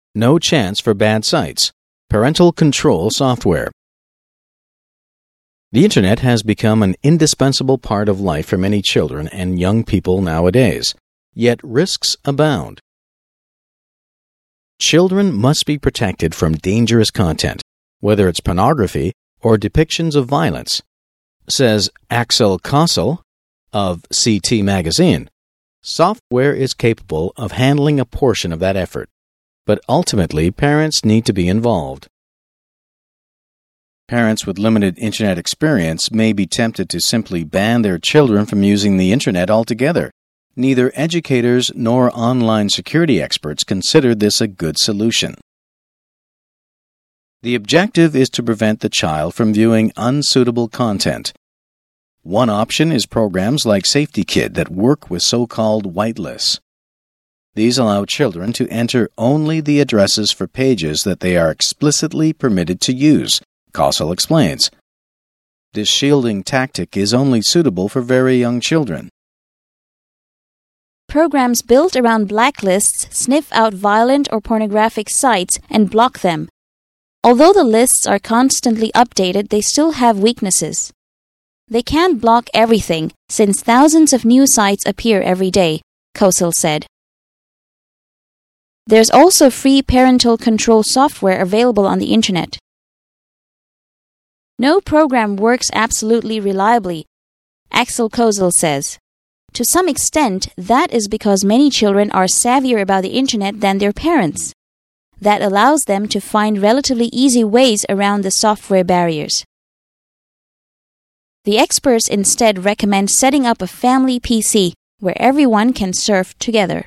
No chance for bad sites. Parental control software. The Internet has become an indispensable part of life for many children and young people nowadays, yet risks abound. Children must be protected from dangerous content, whether it's pornography or depictions of violence, says Axel Kossel of CT Magazine. Software is capable of handling a portion of that effort, but ultimately parents need to be involved. Parents with limited Internet experience may be tempted to simply ban their children from using the Internet altogether. Neither educators nor online security experts consider this a good solution. The objective is to prevent the child from viewing unsuitable content. One option is programs like SafetyKid that work with so-called whitelists. These allow children to enter only the addresses for pages that they are explicitly permitted to use, Kossel explains. This shielding tactic is only suitable for very young children. Programs built around blacklists sniff out violent or pornographic sites and block them. Although the lists are constantly updated, they still have weaknesses. They can't block everything, since thousands of new sites appear every day, Kossel said. There's also free parental control software available on the Internet. No program works absolutely reliably, Axel Kossel says. To some extent, that is because many children are savvier about the Internet than their parents. That allows them to find relatively easy ways around the software barriers. The experts instead recommend setting up a family PC where everyone can surf together.